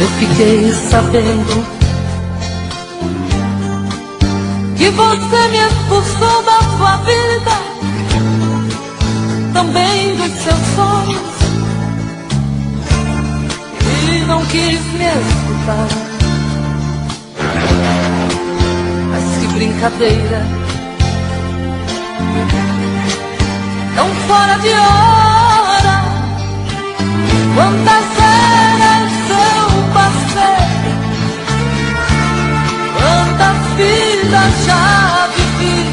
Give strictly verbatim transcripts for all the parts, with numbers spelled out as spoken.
eu fiquei sabendo que você me expulsou da sua vida, também dos seus sonhos, e não quis me escutar. Mas que brincadeira, tão fora de hora. Quantas eras eu passei, quantas vidas já vivi,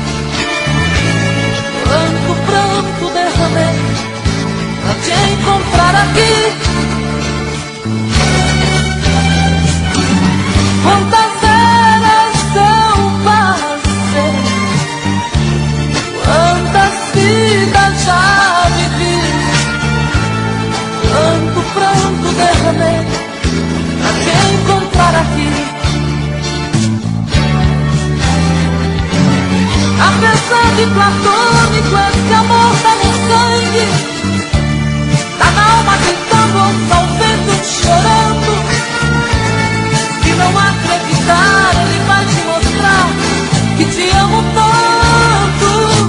quanto pranto derramei pra te encontrar aqui. Quantas eras eu passei, quantas vidas já vivi, quanto pranto derramei pra te encontrar aqui. Apesar de platônico, esse amor tá no sangue, tá na alma gritando, ouça o vento chorando. Se não acreditar, ele vai te mostrar que te amo tanto.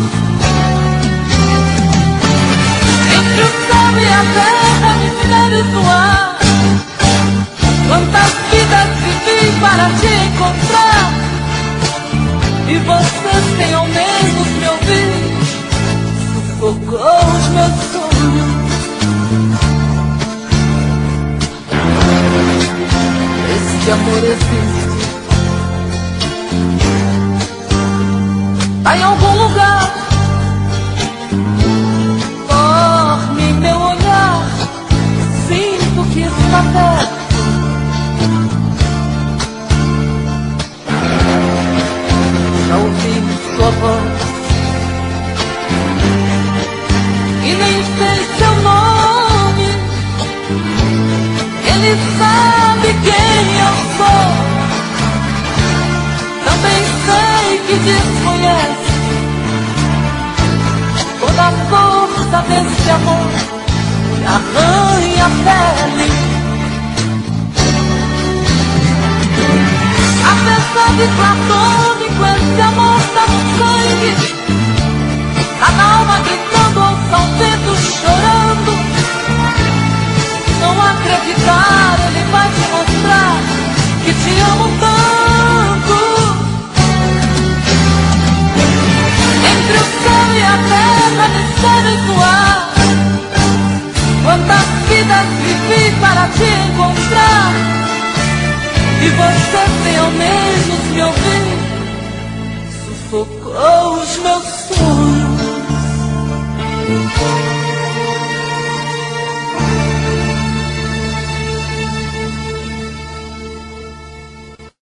Entre o céu e a terra, mistérios no ar, quantas vidas vivi para te encontrar. E você sem ao menos me ouvir, sufocou os meus sonhos. Este amor existe, tá em algum lugar, dorme em meu olhar, sinto que está perto. Já ouvi sua voz e nem sei seu nome. Ele sabe quem eu sou, também sei que desconhece toda a força desse amor que arranha a pele. Apesar de platônico, esse amor tá no sangue, tá na alma gritando, ouça o vento chorando. Não acreditar, ele vai te mostrar que te amo tanto. Entre o céu e a terra, mistérios no ar, quantas vidas vivi para te encontrar. E você sem ao menos me ouvir, sufocou os meus sonhos.